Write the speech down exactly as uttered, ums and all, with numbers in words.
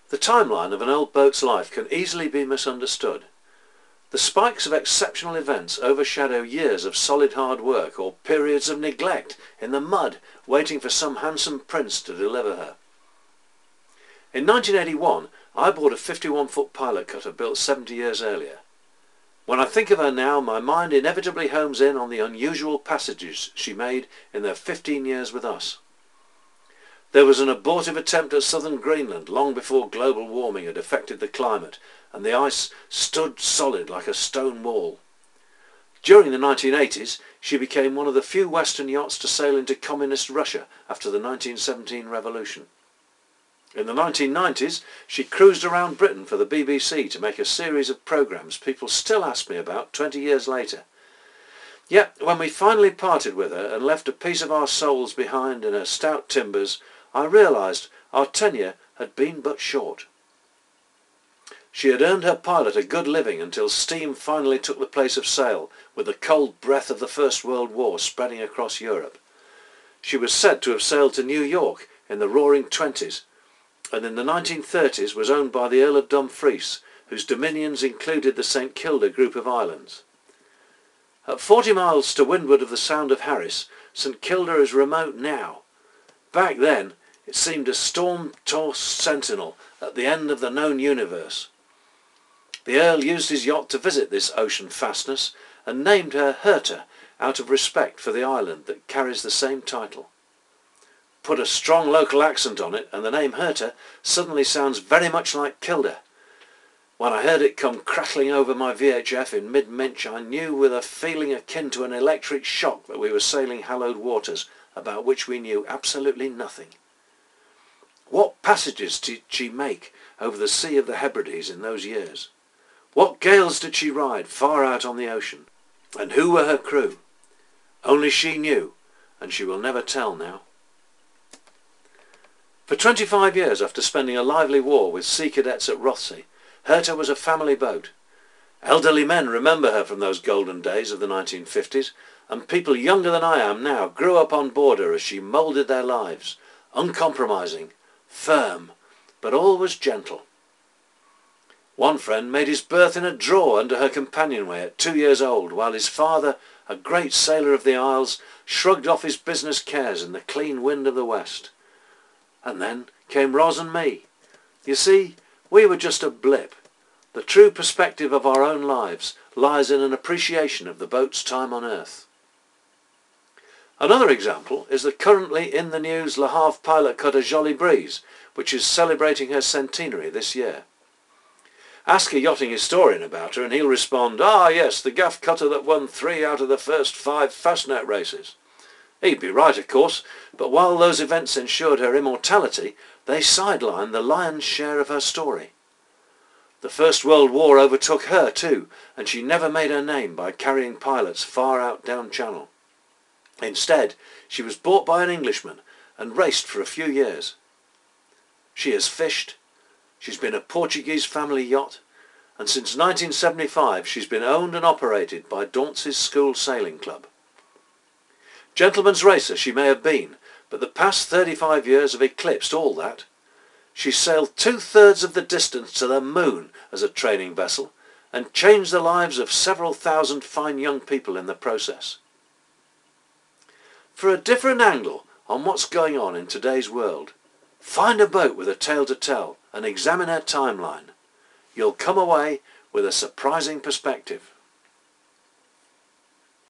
The timeline of an old boat's life can easily be misunderstood. The spikes of exceptional events overshadow years of solid hard work or periods of neglect in the mud waiting for some handsome prince to deliver her. In nineteen eighty-one, I bought a fifty-one foot pilot cutter built seventy years earlier. When I think of her now, my mind inevitably homes in on the unusual passages she made in their fifteen years with us. There was an abortive attempt at southern Greenland long before global warming had affected the climate, and the ice stood solid like a stone wall. During the nineteen eighties, she became one of the few Western yachts to sail into communist Russia after the nineteen seventeen revolution. In the nineteen nineties, she cruised around Britain for the B B C to make a series of programmes people still ask me about twenty years later. Yet, when we finally parted with her and left a piece of our souls behind in her stout timbers, I realised our tenure had been but short. She had earned her pilot a good living until steam finally took the place of sail, with the cold breath of the First World War spreading across Europe. She was said to have sailed to New York in the Roaring Twenties, and in the nineteen thirties was owned by the Earl of Dumfries, whose dominions included the St Kilda group of islands. At forty miles to windward of the Sound of Harris, St Kilda is remote now. Back then, it seemed a storm-tossed sentinel at the end of the known universe. The Earl used his yacht to visit this ocean fastness and named her Herta out of respect for the island that carries the same title. Put a strong local accent on it and the name Herta suddenly sounds very much like Kilda. When I heard it come crackling over my V H F in mid-Minch, I knew with a feeling akin to an electric shock that we were sailing hallowed waters about which we knew absolutely nothing. What passages did she make over the Sea of the Hebrides in those years? What gales did she ride far out on the ocean? And who were her crew? Only she knew, and she will never tell now. For twenty-five years after spending a lively war with sea cadets at Rothsay, Herta was a family boat. Elderly men remember her from those golden days of the nineteen fifties, and people younger than I am now grew up on board her as she moulded their lives, uncompromising, firm, but always gentle. One friend made his berth in a drawer under her companionway at two years old, while his father, a great sailor of the Isles, shrugged off his business cares in the clean wind of the west. And then came Ros and me. You see, we were just a blip. The true perspective of our own lives lies in an appreciation of the boat's time on earth. Another example is the currently in the news Le Havre pilot cutter Jolly Breeze, which is celebrating her centenary this year. Ask a yachting historian about her and he'll respond, "Ah yes, the gaff cutter that won three out of the first five Fastnet races." He'd be right, of course, but while those events ensured her immortality, they sidelined the lion's share of her story. The First World War overtook her too, and she never made her name by carrying pilots far out down channel. Instead, she was bought by an Englishman and raced for a few years. She has fished, she's been a Portuguese family yacht, and since nineteen seventy-five she's been owned and operated by Daunce's School Sailing Club. Gentleman's racer she may have been, but the past thirty-five years have eclipsed all that. She sailed two-thirds of the distance to the moon as a training vessel and changed the lives of several thousand fine young people in the process. For a different angle on what's going on in today's world, find a boat with a tale to tell and examine her timeline. You'll come away with a surprising perspective.